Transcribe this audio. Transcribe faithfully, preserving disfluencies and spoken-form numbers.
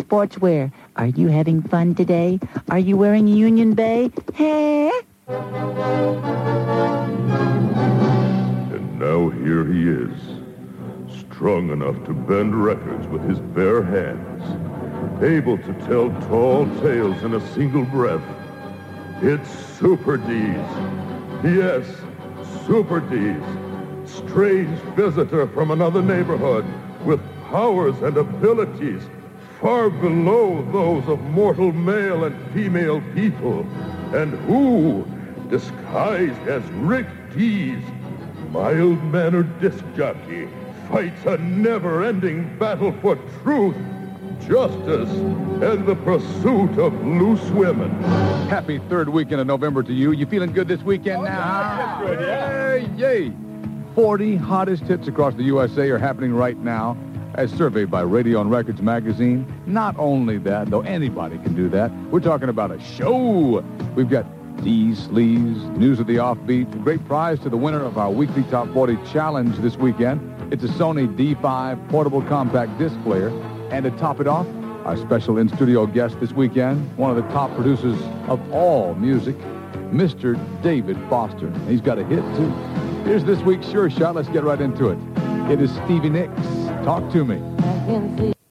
sportswear. Are you having fun today? Are you wearing Union Bay? Hey? And now here he is, strong enough to bend records with his bare hands, able to tell tall tales in a single breath. It's Super D's. Yes, Super D's. Strange visitor from another neighborhood with powers and abilities far below those of mortal male and female people. And who, disguised as Rick Dees, mild-mannered disc jockey, fights a never-ending battle for truth, justice, and the pursuit of loose women. Happy third weekend of November to you. You feeling good this weekend now? yeah, good, yeah. Yay, yay. forty hottest hits across the U S A are happening right now, as surveyed by Radio and Records magazine. Not only that, though anybody can do that, we're talking about a show. We've got D's, Sleeves, News of the Offbeat, a great prize to the winner of our weekly Top forty Challenge this weekend. It's a Sony D five portable compact disc player. And to top it off, our special in-studio guest this weekend, one of the top producers of all music, Mister David Foster. He's got a hit, too. Here's this week's Sure Shot. Let's get right into it. It is Stevie Nicks. Talk to me. I can see